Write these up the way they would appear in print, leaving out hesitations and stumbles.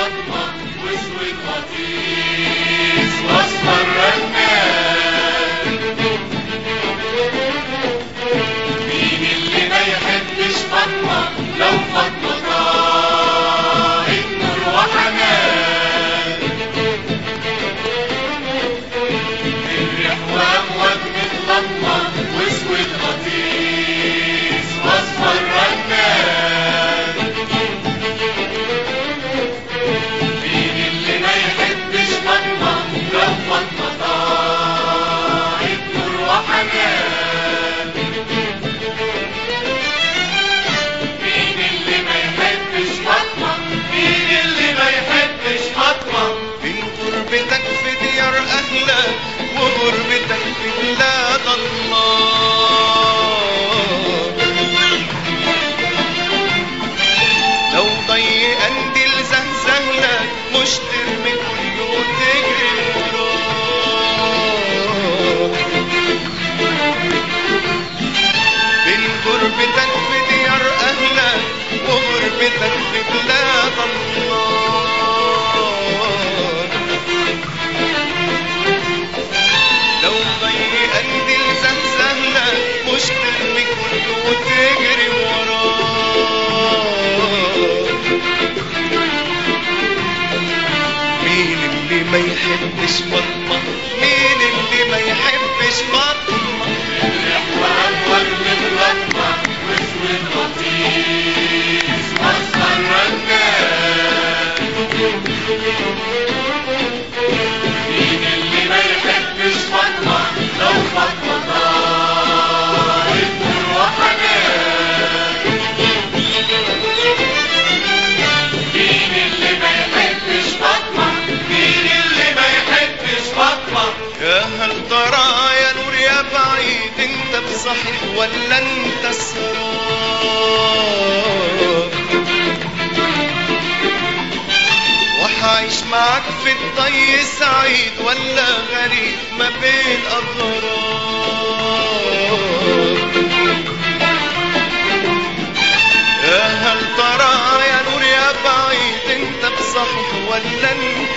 فاطمة واسود قطيس واصفر رنان. مين اللي ما يحبش فاطمة لو فاطمة طاقت نور وحنان. الريح وامواج من فاطمة واسود قطيس واصفر رنان. مين اللي ما يحبش فاطمة لو فاطمة طاقت نور وحنان. مين اللي ما يحبش فاطمة؟ مين اللي ما يحبش فاطمة؟ من غربتك في ديار أهلك وغربتك في بلاد الله، لو ضيق قنديل زهزهلك مش ترمي كله وتجري وراه. من غربتك في ديار أهلك وغربتك في بلاد الله، لو ضيق قنديل زهزهلك مش ترمي كله وتجري وراه. مين اللي ما يحبش فاطمة؟ مين اللي ما يحبش فاطمة؟ الريح وأنور من فاطمة واسود قطيس واصفر رنان. مين اللي ما يحبش فاطمة لو فاطمة طاقت نور وحنان. مين اللي ما يحبش فاطمة؟ مين اللي ما يحبش فاطمة؟ يا هل ترى يا نور يا بعيد انت بصحيح ولا انت سراب؟ وحعيش معاك في الضي سعيد ولا غريب ما بين أغراب؟ يا هل ترى يا نور يا بعيد انت بصحيح ولا انت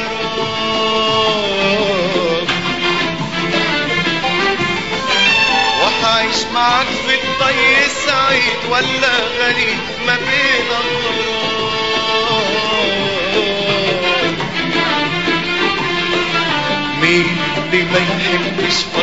سراب؟ وحعيش معاك في الضي سعيد ولا غريب ما بين أغراب. مين اللي ما يحبش